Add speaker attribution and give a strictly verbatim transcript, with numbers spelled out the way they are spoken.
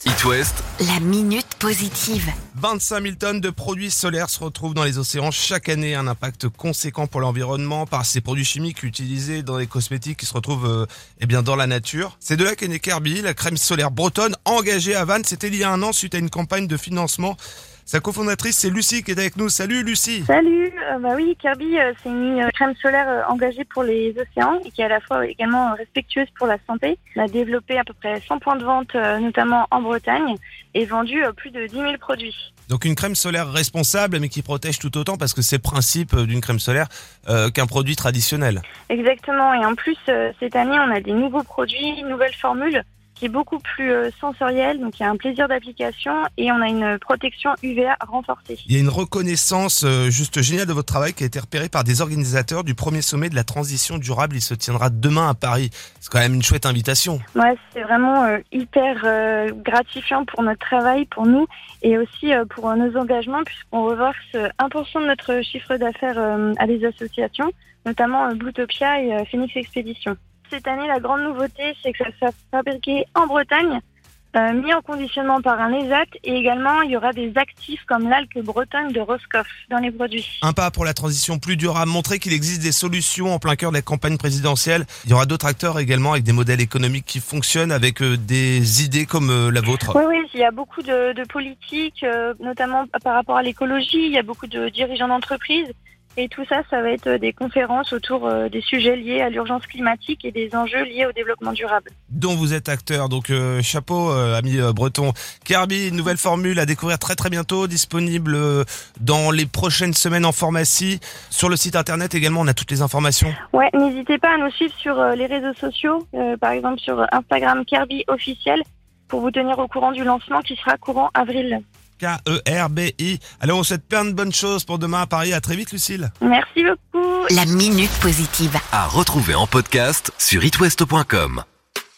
Speaker 1: It West,
Speaker 2: La minute positive.
Speaker 3: vingt-cinq mille tonnes de produits solaires se retrouvent dans les océans chaque année. Un impact conséquent pour l'environnement par ces produits chimiques utilisés dans les cosmétiques qui se retrouvent euh, eh bien dans la nature. C'est de là qu'est née Kirby, la crème solaire bretonne engagée à Vannes. C'était il y a un an suite à une campagne de financement. Sa cofondatrice, c'est Lucie qui est avec nous. Salut Lucie.
Speaker 4: Salut, euh, bah oui, Kirby, euh, c'est une euh, crème solaire euh, engagée pour les océans et qui est à la fois également euh, respectueuse pour la santé. On a développé à peu près cent points de vente, euh, notamment en Bretagne, et vendu euh, plus de dix mille produits.
Speaker 3: Donc une crème solaire responsable mais qui protège tout autant parce que c'est le principe d'une crème solaire euh, qu'un produit traditionnel.
Speaker 4: Exactement, et en plus, euh, cette année, on a des nouveaux produits, une nouvelle formule qui est beaucoup plus euh, sensorielle, donc il y a un plaisir d'application et on a une protection U V A renforcée.
Speaker 3: Il y a une reconnaissance euh, juste géniale de votre travail qui a été repérée par des organisateurs du premier sommet de la transition durable. Il se tiendra demain à Paris. C'est quand même une chouette invitation.
Speaker 4: Ouais, c'est vraiment euh, hyper euh, gratifiant pour notre travail, pour nous, et aussi euh, pour euh, nos engagements, puisqu'on reverse euh, un pour cent de notre chiffre d'affaires euh, à des associations, notamment euh, Bluetopia et euh, Phoenix Expedition. Cette année, la grande nouveauté, c'est que ça sera fabriqué en Bretagne, euh, mis en conditionnement par un E S A T, et également, il y aura des actifs comme l'algue bretonne de Roscoff dans les produits.
Speaker 3: Un pas pour la transition plus durable, montrer qu'il existe des solutions en plein cœur de la campagne présidentielle. Il y aura d'autres acteurs également avec des modèles économiques qui fonctionnent, avec euh, des idées comme euh, la vôtre.
Speaker 4: Oui, oui, il y a beaucoup de, de politiques, euh, notamment par rapport à l'écologie. Il y a beaucoup de dirigeants d'entreprises. Et tout ça, ça va être des conférences autour des sujets liés à l'urgence climatique et des enjeux liés au développement durable.
Speaker 3: Dont vous êtes acteur, donc euh, chapeau, euh, ami euh, breton. Kirby, une nouvelle formule à découvrir très très bientôt, disponible euh, dans les prochaines semaines en pharmacie. Sur le site internet également, on a toutes les informations.
Speaker 4: Ouais, n'hésitez pas à nous suivre sur euh, les réseaux sociaux, euh, par exemple sur Instagram Kirby officiel, pour vous tenir au courant du lancement qui sera courant avril.
Speaker 3: K E R B I. Alors on vous souhaite plein de bonnes choses pour demain à Paris. À très vite Lucille.
Speaker 4: Merci beaucoup.
Speaker 2: La minute positive.
Speaker 1: à retrouver en podcast sur it west point com.